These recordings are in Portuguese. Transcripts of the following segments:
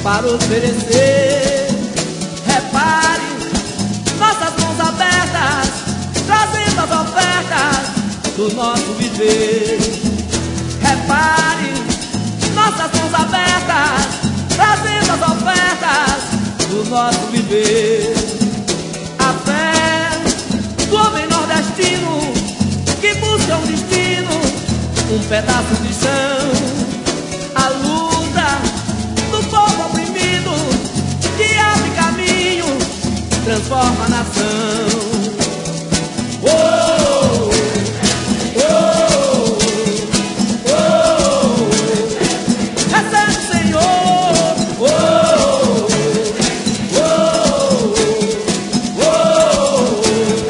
para oferecer. Repare, nossas mãos abertas, trazendo as ofertas do nosso viver. Repare, nossas mãos abertas, trazendo as ofertas do nosso viver. A fé do homem nordestino que busca um destino, um pedaço de chão. A luta do povo oprimido que abre caminho, transforma a nação. Oh, oh, oh, oh. Recebe, Senhor. Oh, oh, oh, oh.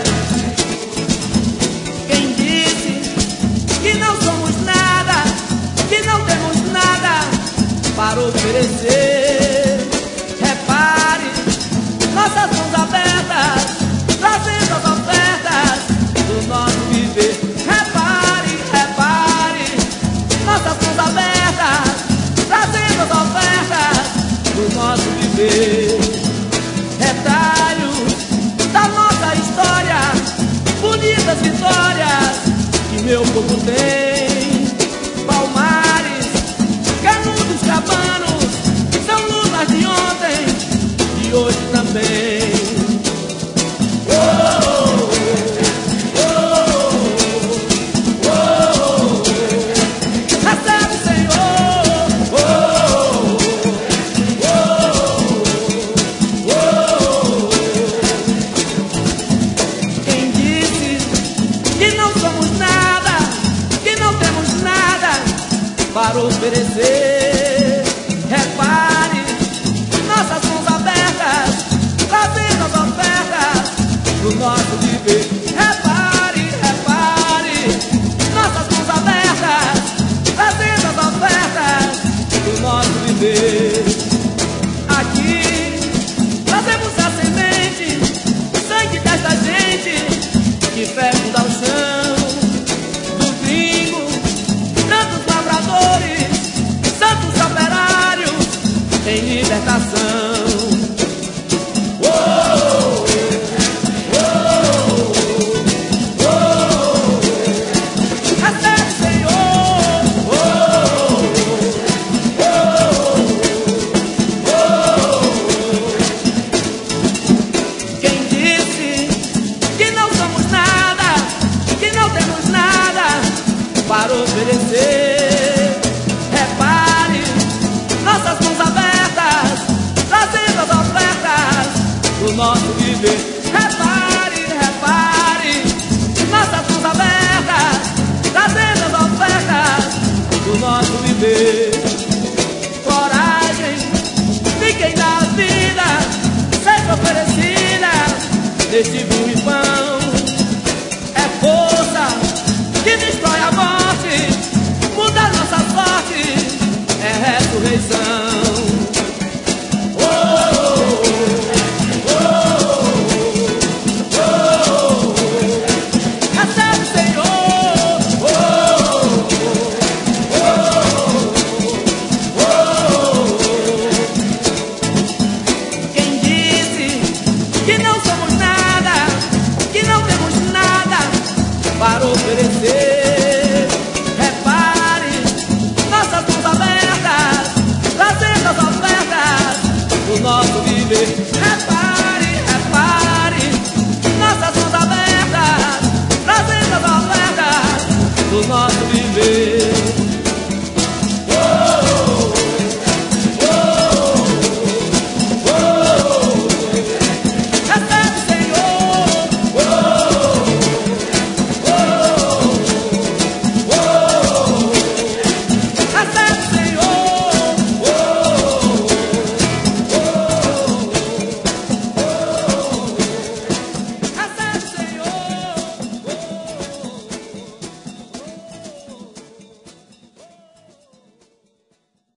Quem disse que não somos nada, que não temos nada para oferecer? Repare, nossas mãos abertas, trazendo as ofertas do nosso viver. Repare, repare, nossas mãos abertas, trazendo as ofertas do nosso viver. Retalhos da nossa história, bonitas vitórias que meu povo tem. Palmares, Canudos, Cabanos, são lutas de ontem e hoje também. Oh, oh, oh, oh. Recebe, Senhor. Oh, oh, oh. Quem disse que não somos nada, que não temos nada para oferecer? Repare, nossas mãos abertas, trazendo as ofertas do nosso viver. Repare, repare, nossas mãos abertas, trazendo as ofertas do nosso viver. Aqui trazemos a semente, o sangue desta gente que fecunda o chão. Do gringo, tantos lavradores, santos operários em libertação. Oh, oh, oh. Recebe, Senhor. Oh, oh, oh. Quem disse que não somos nada, que não temos nada para oferecer? Repare, nossas mãos abertas, trazendo as ofertas do nosso viver. Repare, repare, nossas mãos abertas, trazendo as ofertas do nosso viver. Coragem, fiquem na vida, seja oferecida neste vinho e pão. É força que destrói a morte, muda nossa sorte, é ressurreição. Oh, oh, oh. Recebe, Senhor. Oh, oh, oh. Quem disse que não somos nada, que não temos nada para oferecer? Repare, nossas mãos abertas, trazendo as ofertas do nosso viver. Repare, repare, nossas mãos abertas, trazendo as ofertas do nosso